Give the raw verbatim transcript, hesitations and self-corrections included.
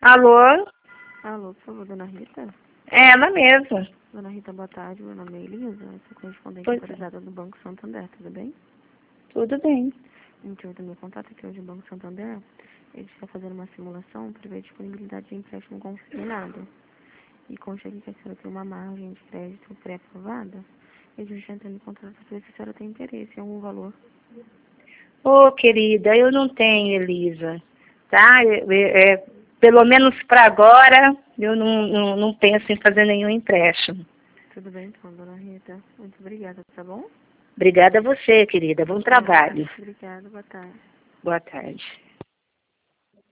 Alô? Alô, por favor, dona Rita? É ela mesma. Dona Rita, boa tarde. Meu nome é Elisa, eu sou correspondente Pois é. autorizada do Banco Santander, tudo bem? Tudo bem. O motivo do meu contato é que hoje o Banco Santander ele está fazendo uma simulação para ver a disponibilidade de empréstimo consignado. E consta aqui que a senhora tem uma margem de crédito pré-aprovada. E a gente está entrando em contato para ver se a senhora tem interesse em algum valor. Ô, querida, eu não tenho, Elisa. Tá? É, é, pelo menos para agora, eu não, não, não penso em fazer nenhum empréstimo. Tudo bem, então, dona Rita. Muito obrigada, tá bom? Obrigada a você, querida. Bom trabalho. Obrigada, boa tarde. Boa tarde.